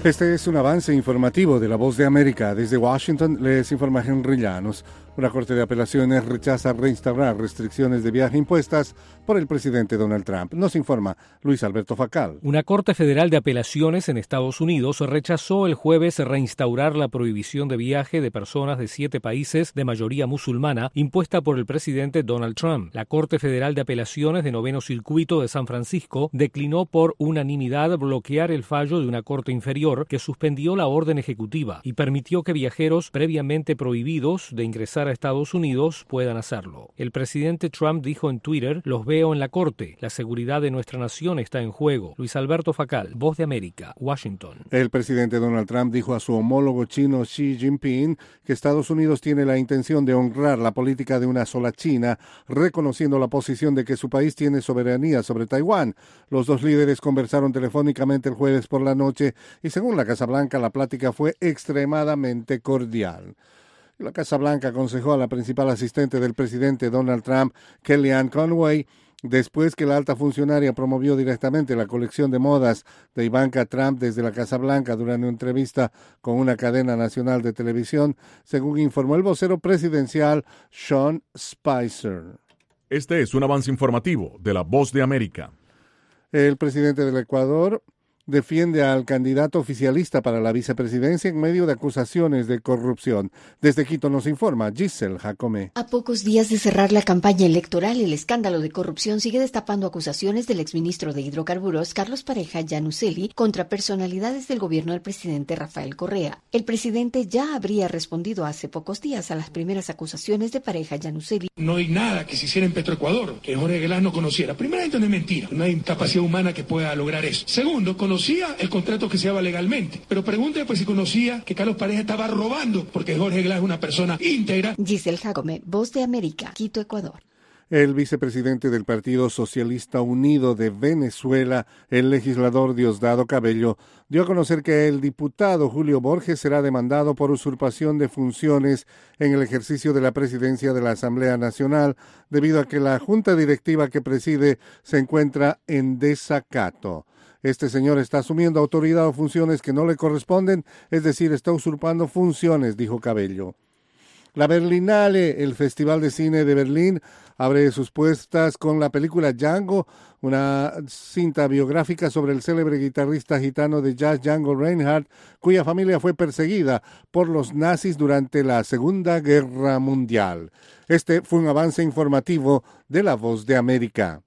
Este es un avance informativo de La Voz de América. Desde Washington les informa Henry Llanos. Una corte de apelaciones rechaza reinstaurar restricciones de viaje impuestas por el presidente Donald Trump. Nos informa Luis Alberto Facal. Una corte federal de apelaciones en Estados Unidos rechazó el jueves reinstaurar la prohibición de viaje de personas de 7 países de mayoría musulmana impuesta por el presidente Donald Trump. La Corte Federal de Apelaciones de Noveno Circuito de San Francisco declinó por unanimidad bloquear el fallo de una corte inferior que suspendió la orden ejecutiva y permitió que viajeros previamente prohibidos de ingresar a Estados Unidos puedan hacerlo. El presidente Trump dijo en Twitter: "Los veo en la corte. La seguridad de nuestra nación está en juego". Luis Alberto Facal, Voz de América, Washington. El presidente Donald Trump dijo a su homólogo chino Xi Jinping que Estados Unidos tiene la intención de honrar la política de una sola China, reconociendo la posición de que su país tiene soberanía sobre Taiwán. Los dos líderes conversaron telefónicamente el jueves por la noche y, según la Casa Blanca, la plática fue extremadamente cordial. La Casa Blanca aconsejó a la principal asistente del presidente Donald Trump, Kellyanne Conway, después que la alta funcionaria promovió directamente la colección de modas de Ivanka Trump desde la Casa Blanca durante una entrevista con una cadena nacional de televisión, según informó el vocero presidencial Sean Spicer. Este es un avance informativo de La Voz de América. El presidente del Ecuador defiende al candidato oficialista para la vicepresidencia en medio de acusaciones de corrupción. Desde Quito nos informa Giselle Jacome. A pocos días de cerrar la campaña electoral, el escándalo de corrupción sigue destapando acusaciones del exministro de Hidrocarburos, Carlos Pareja Llanuselli, contra personalidades del gobierno del presidente Rafael Correa. El presidente ya habría respondido hace pocos días a las primeras acusaciones de Pareja Llanuselli. No hay nada que se hiciera en Petroecuador que Jorge Glass no conociera. Primeramente, no es mentira. No hay capacidad humana que pueda lograr eso. Segundo, conocía el contrato que se daba legalmente, pero pregúntele pues si conocía que Carlos Pareja estaba robando, porque Jorge Glass es una persona íntegra. Giselle Jacome, Voz de América, Quito, Ecuador. El vicepresidente del Partido Socialista Unido de Venezuela, el legislador Diosdado Cabello, dio a conocer que el diputado Julio Borges será demandado por usurpación de funciones en el ejercicio de la presidencia de la Asamblea Nacional, debido a que la junta directiva que preside se encuentra en desacato. Este señor está asumiendo autoridad o funciones que no le corresponden, es decir, está usurpando funciones, dijo Cabello. La Berlinale, el Festival de Cine de Berlín, abre sus puertas con la película Django, una cinta biográfica sobre el célebre guitarrista gitano de jazz Django Reinhardt, cuya familia fue perseguida por los nazis durante la Segunda Guerra Mundial. Este fue un avance informativo de La Voz de América.